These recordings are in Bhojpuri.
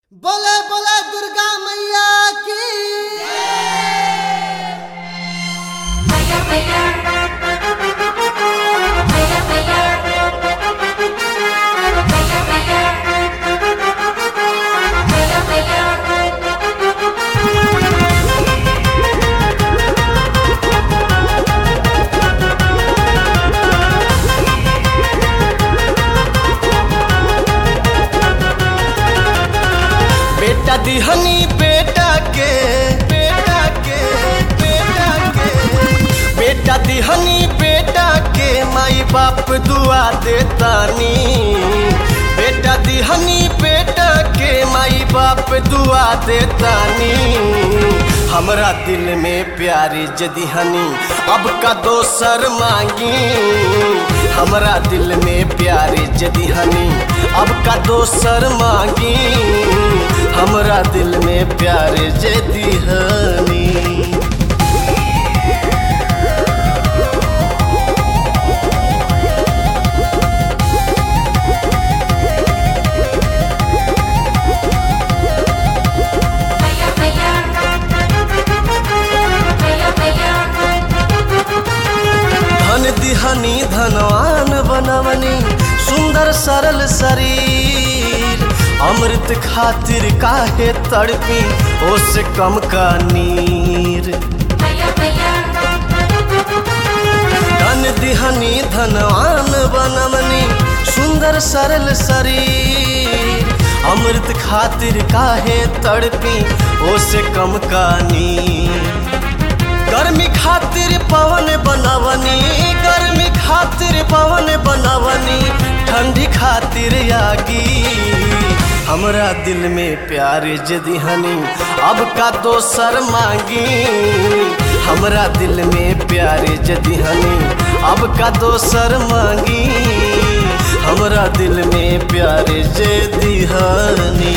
बोले बोले दुर्गा मैया की मैया मैया मैया मैया मैया मैया बेटा दिहनी बेटा के बेटा दिहनी बेटा के माई बाप दुआ देतानी। बेटा दिहनी बेटा के माई बाप दुआ देतानी। हमरा दिल में प्यारी जदिहनी अब का दोसर मांगी। हमरा दिल में प्यारी जदिहनी अब का दोसर मांगी। हमरा दिल में प्यारे जदिहनी। धन दिहनी धनवान बनवनी सुंदर सरल शरीर। अमृत खातिर काहे तड़पी ओसे कम का नीर। धन दिहनी धनवान बनवनी सुंदर सरल शरीर। अमृत खातिर काहे तड़पी ओसे कम का नीर। गर्मी खातिर पवन बनवनी, गर्मी खातिर पवन बनवनी, ठंडी खातिर आगी। हमरा दिल में प्यारे जदिहनी अब का दोसर मांगी। हमरा दिल में प्यारे जदिहनी अब का दोसर मांगी। हमरा दिल में प्यारे जदिहनी।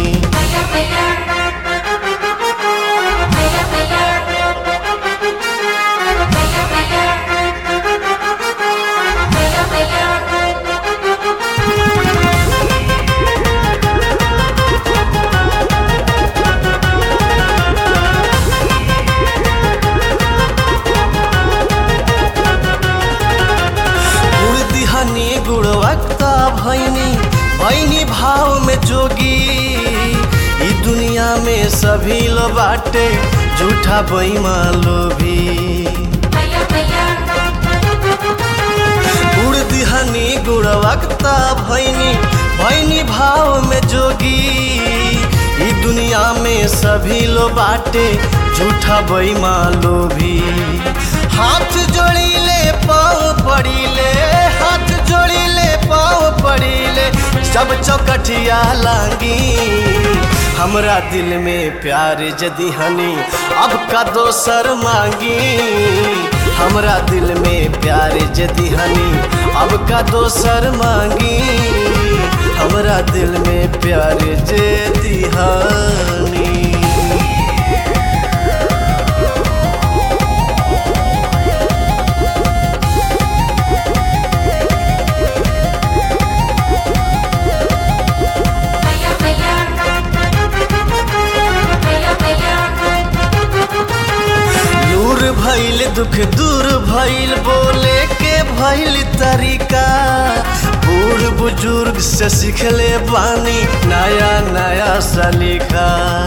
गुणवत्ता भैनी भाव में जोगी। ई दुनिया में सभी लो बाटे झूठा बेईमान लोभी। गुड़ दिहनी गुणवत्ता भैनी भाव में जोगी। ई दुनिया में सभी लो बाटे झूठा बेईमान लोभी। हाथ जोड़ीले पाँव पड़ीले, हाथ जोड़ीले पाँव पड़ीले, सब चौकठिया लांगी। हमरा दिल में प्यार जदिहनी अब का दोसर मांगी। हमरा दिल में प्यार जदिहनी अब का दोसर मांगी। हमरा दिल में प्यार जदिहनी। भइल दुख दूर भइल बोले के भइल तरीका। बूढ़ बुजुर्ग से सीखले बानी नया नया सलीका।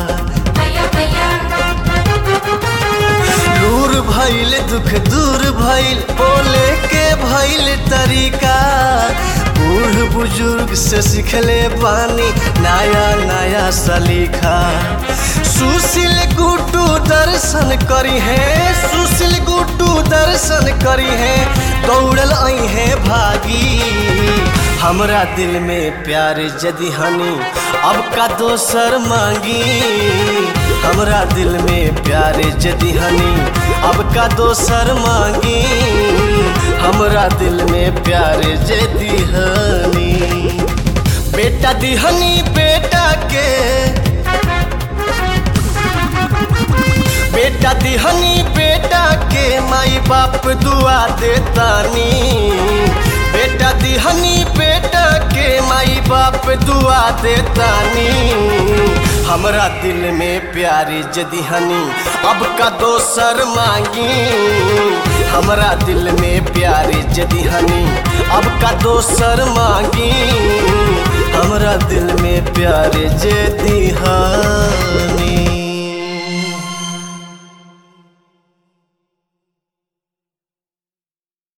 दूर भइल दुख दूर भइल बोले के भइल तरीका। बूढ़ बुजुर्ग से सीखले बानी नया नया सलीका। सुशील गुड्डू दर्शन करी है, सुशील गुड्डू दर्शन करी है, दौड़ल आई है भागी। हमरा दिल में प्यार जदिहनी अब का दोसर मांगी। हमरा दिल में प्यार जदिहनी अब का दोसर मांगी। हमरा दिल में प्यार जदिहनी। बेटा दिहनी बेटा के, बेटा दिहनी बेटा के माई बाप दुआ देतानी। बेटा दिहनी बेटा के माई बाप दुआ देतानी। हमरा दिल में प्यारी जदी हनी अब का दोसर मांगी। हमरा दिल में प्यारी जदी हनी अब का दोसर मांगी। हमरा दिल में प्यारे जदी हनी।